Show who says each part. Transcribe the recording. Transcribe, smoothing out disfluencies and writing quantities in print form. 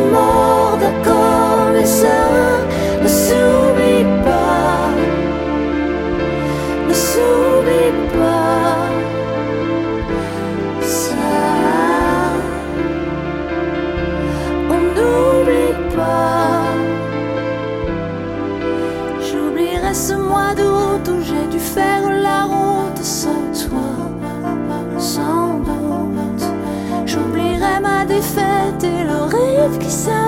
Speaker 1: morts, d'accord, mais ça ne s'oublie pas, ne s'oublie pas. Ça, on n'oublie pas. J'oublierai ce mois d'août où j'ai dû faire la route sans toi, sans doute. J'oublierai ma défaite et le rêve qui s'arrête.